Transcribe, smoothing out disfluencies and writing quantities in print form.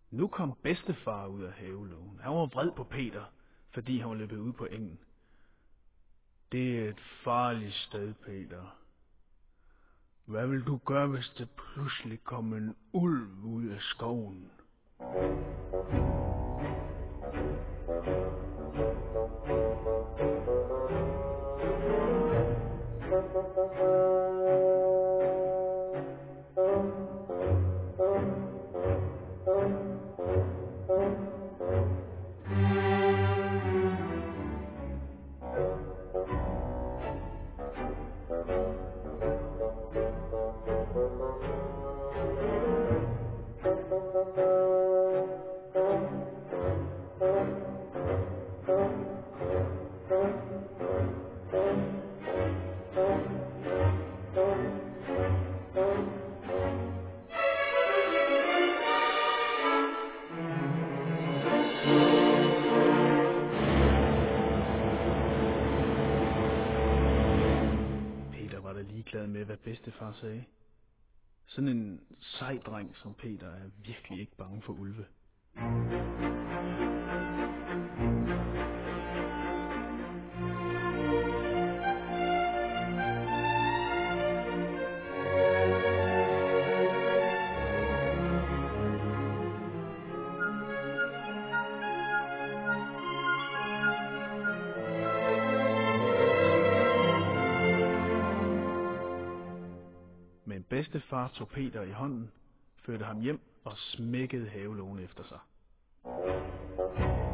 Nu kom bedstefar ud af havelågen. Han var vred på Peter, fordi han var løbet ud på engen. Det er et farligt sted, Peter. Hvad vil du gøre, hvis det pludselig kom en ulv ud af skoven? Peter var da ligeglad med, hvad bedstefar sagde. Sådan en sej dreng som Peter er virkelig ikke bange for ulve. Men bedstefar tog Peter i hånden, førte ham hjem og smækkede havelågen efter sig.